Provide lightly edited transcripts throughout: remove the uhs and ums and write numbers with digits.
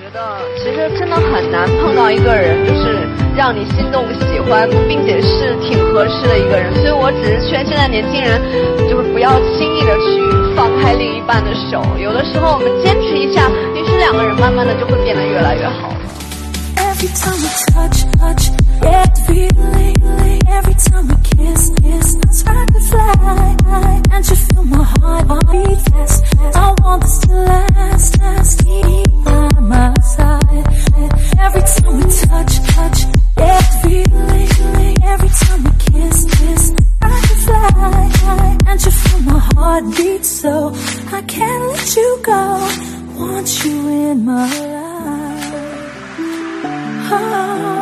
觉得其实真的很难碰到一个人，就是让你心动、喜欢，并且是挺合适的一个人。所以我只是劝现在年轻人，就是不要轻易的去放开另一半的手。有的时候我们坚持一下，于是两个人慢慢的就会变得越来越好了。 Every time we touch, every time we kiss, I try to fly, and you feel my heart beat fast. I want this to last, keep by my side. Every time we touch, every time we kiss, I can fly, and you feel my heart beat, so I can't let you go. Want you in my life. Oh.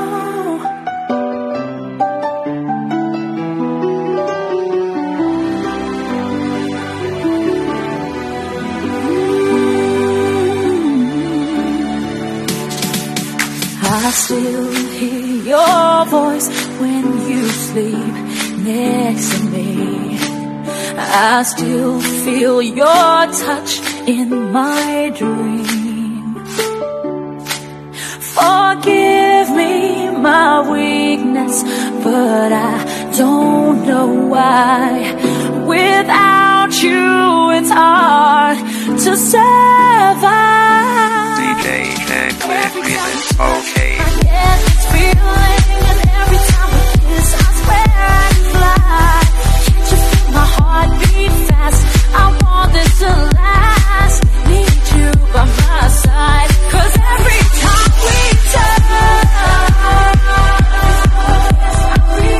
I still hear your voice when you sleep next to me. I still feel your touch in my dream. Forgive me my weakness, but I don't know why. Without you it's hard to say.